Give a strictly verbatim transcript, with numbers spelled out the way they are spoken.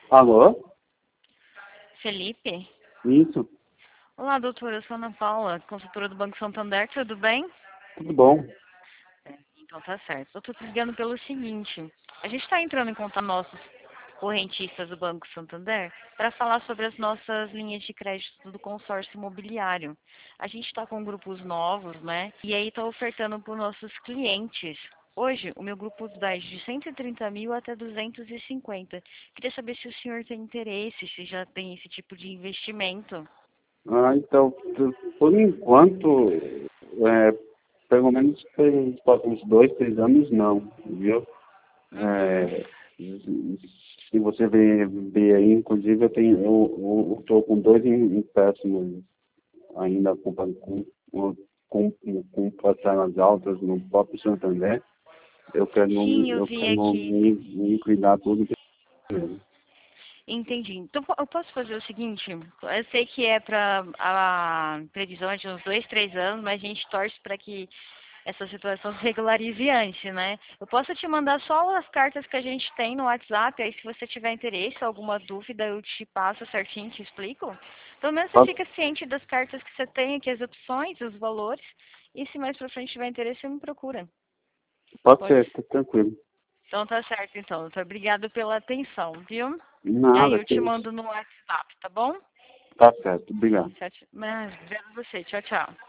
Alô? Felipe? Isso, Olá, doutora. Eu sou Ana Paula, consultora do Banco Santander. Tudo bem? tudo bom? Então tá certo. Eu tô te ligando pelo seguinte. A gente está entrando em contato com nossos correntistas do Banco Santander para falar sobre as nossas linhas de crédito do consórcio imobiliário. A gente está com grupos novos, né? E aí está ofertando para os nossos clientes. Hoje, o meu grupo vai de cento e trinta mil até duzentos e cinquenta. Queria saber se o senhor tem interesse, se já tem esse tipo de investimento. Ah, então, tu- por enquanto, é, pelo menos pelos próximos dois, três anos, não, viu? Uhum. É, se você ver, ver aí, inclusive, eu tenho, eu estou com dois em- empréstimos ainda com, com, com, com, com parcelas altas no próprio Santander. Eu quero, Sim, eu eu vi quero aqui. me, me cuidar tudo mesmo. Entendi. Então po- eu posso fazer o seguinte, eu sei que é para a previsão é de uns dois, três anos, mas a gente torce para que essa situação se regularize antes, né? Eu posso te mandar só as cartas que a gente tem no WhatsApp, aí se você tiver interesse, alguma dúvida, eu te passo certinho, te explico. Pelo menos você Pode, fica ciente das cartas que você tem aqui, as opções, os valores, e se mais pra frente tiver interesse, você me procura. pode Pode. ser, tá tranquilo. Então tá certo, então. Muito obrigada pela atenção, viu? Aí Nada, eu que te isso. mando no WhatsApp, tá bom? Tá certo, obrigado. Tchau, tchau. Mas, obrigada a você. Tchau, tchau.